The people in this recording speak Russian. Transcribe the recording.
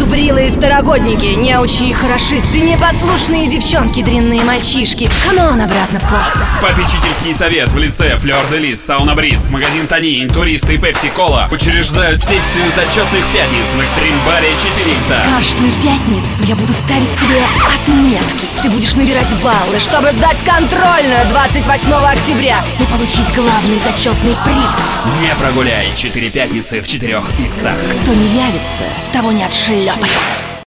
Брилые второгодники, неучи и хорошисты, непослушные девчонки, дрянные мальчишки. Камон, обратно в класс. Попечительский совет в лице Флёр де Лис, Сауна Бриз, магазин Тони, Интуристы и Пепси Кола учреждают сессию зачетных пятниц в экстрим-баре 4Х. Каждую пятницу я буду ставить тебе отметки. Ты будешь набирать баллы, чтобы сдать контрольную 28 октября и получить главный зачетный приз. Не прогуляй 4 пятницы в 4 иксах. Кто не явится, того не отшлепаю.